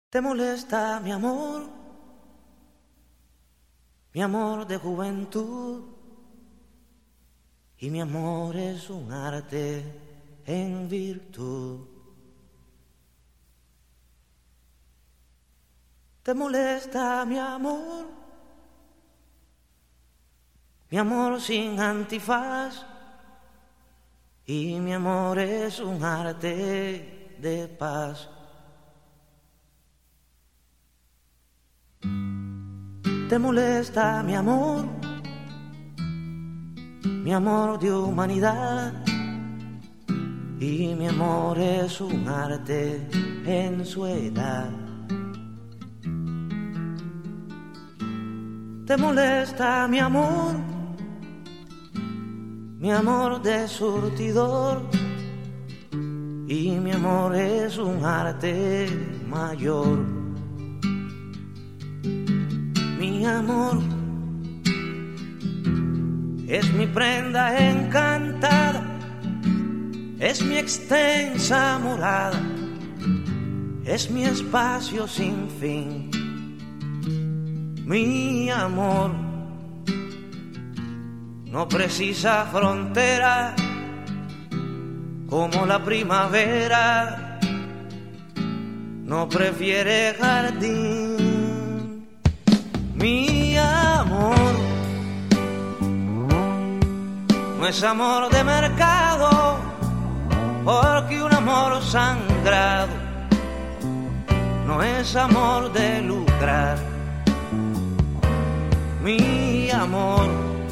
¿Te molesta mi amor de juventud? Y mi amor es un arte en virtud. ¿Te molesta mi amor sin antifaz? Y mi amor es un arte de paz. ¿Te molesta mi amor de humanidad? Y mi amor es un arte en su edad. ¿Te molesta mi amor de surtidor? Y mi amor es un arte mayor. Mi amor es mi prenda encantada, es mi extensa morada, es mi espacio sin fin. Mi amor no precisa frontera como la primavera, no prefiere jardín. Mi amor no es amor de mercado, porque un amor sangrado no es amor de lucrar. Mi amor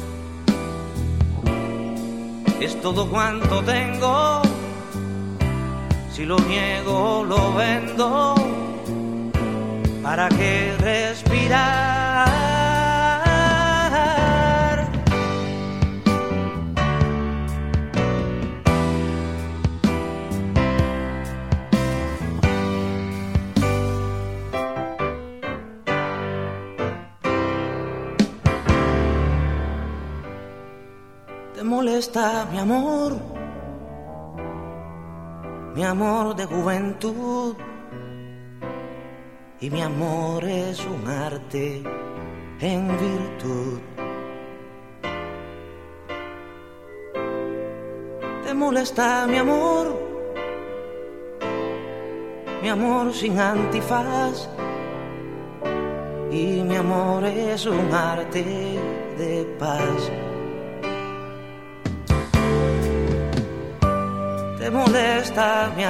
es todo cuanto tengo, si lo niego lo vendo. ¿Para qué respirar? ¿Te molesta mi amor de juventud? Y mi amor es un arte en virtud. ¿Te molesta mi amor sin antifaz? Y mi amor es un arte de paz. ¿Te molesta mi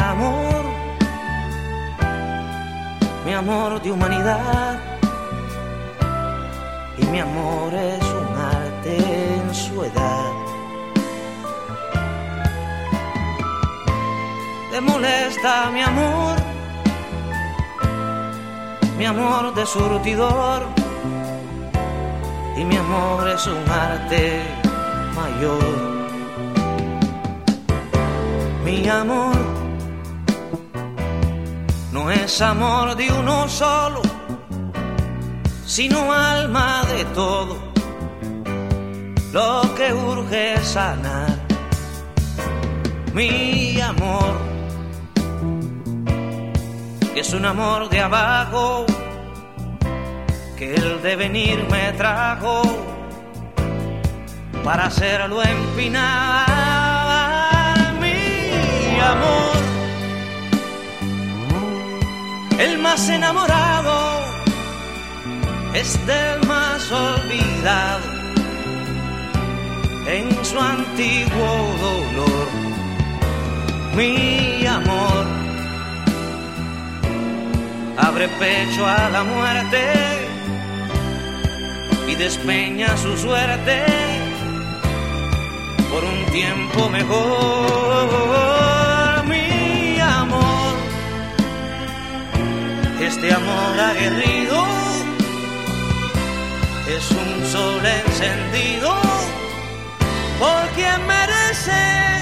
amor de humanidad? Y mi amor es un arte en su edad. ¿Te molesta mi amor de surtidor? Y mi amor es un arte mayor. Mi amor no es amor de uno solo, sino alma de todo, lo que urge es sanar. Mi amor es un amor de abajo, que el devenir me trajo para hacerlo empinar. Mi amor, el más enamorado es del más olvidado en su antiguo dolor. Mi amor abre pecho a la muerte y despeña su suerte por un tiempo mejor. Mi amor, este amor aguerrido es un sol encendido por quien merece